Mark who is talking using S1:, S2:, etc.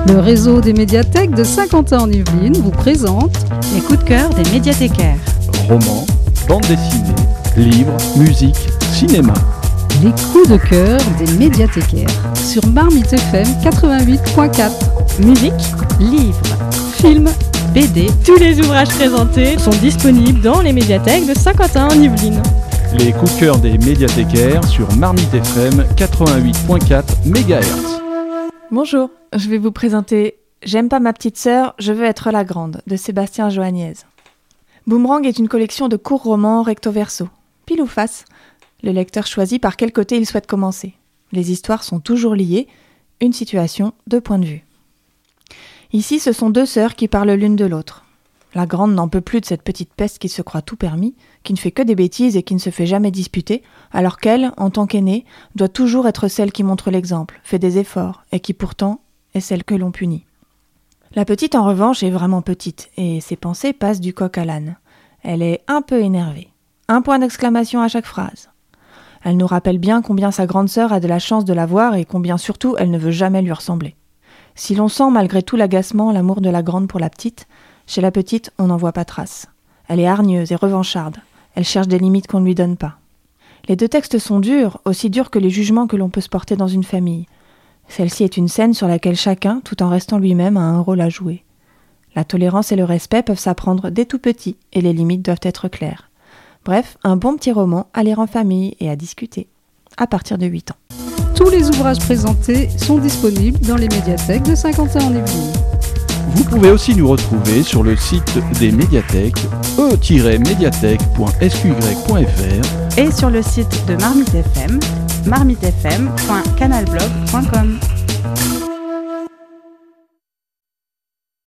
S1: Le réseau des médiathèques de Saint-Quentin-en-Yvelines vous présente
S2: les coups de cœur des médiathécaires.
S3: Romans, bande dessinée, livres, musique, cinéma.
S1: Les coups de cœur des médiathécaires sur Marmite FM 88.4.
S2: Musique, livres,
S1: Films,
S2: BD, tous les ouvrages présentés sont disponibles dans les médiathèques de Saint-Quentin-en-Yvelines.
S3: Les coups de cœur des médiathécaires sur Marmite FM 88.4 MHz.
S4: Bonjour, je vais vous présenter J'aime pas ma petite sœur, je veux être la grande de Sébastien Joagnez. Boomerang est une collection de courts romans recto-verso. Pile ou face, le lecteur choisit par quel côté il souhaite commencer. Les histoires sont toujours liées, une situation, deux points de vue. Ici, ce sont deux sœurs qui parlent l'une de l'autre. La grande n'en peut plus de cette petite peste qui se croit tout permis, qui ne fait que des bêtises et qui ne se fait jamais disputer, alors qu'elle, en tant qu'aînée, doit toujours être celle qui montre l'exemple, fait des efforts, et qui pourtant est celle que l'on punit. La petite, en revanche, est vraiment petite, et ses pensées passent du coq à l'âne. Elle est un peu énervée. Un point d'exclamation à chaque phrase. Elle nous rappelle bien combien sa grande sœur a de la chance de la voir et combien surtout elle ne veut jamais lui ressembler. Si l'on sent malgré tout l'agacement, l'amour de la grande pour la petite, chez la petite, on n'en voit pas trace. Elle est hargneuse et revancharde. Elle cherche des limites qu'on ne lui donne pas. Les deux textes sont durs, aussi durs que les jugements que l'on peut se porter dans une famille. Celle-ci est une scène sur laquelle chacun, tout en restant lui-même, a un rôle à jouer. La tolérance et le respect peuvent s'apprendre dès tout petit, et les limites doivent être claires. Bref, un bon petit roman à lire en famille et à discuter, à partir de 8 ans.
S1: Tous les ouvrages présentés sont disponibles dans les médiathèques de Saint-Quentin-en-Yvelines.
S3: Vous pouvez aussi nous retrouver sur le site des médiathèques e-mediathèque.sqy.fr
S2: et sur le site de Marmite FM, marmitefm.canalblog.com.